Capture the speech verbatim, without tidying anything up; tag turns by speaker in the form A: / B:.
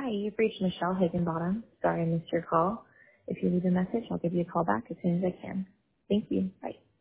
A: Hi, you've reached Michelle Higginbottom. Sorry I missed your call. If you leave a message, I'll give you a call back as soon as I can. Thank you. Bye.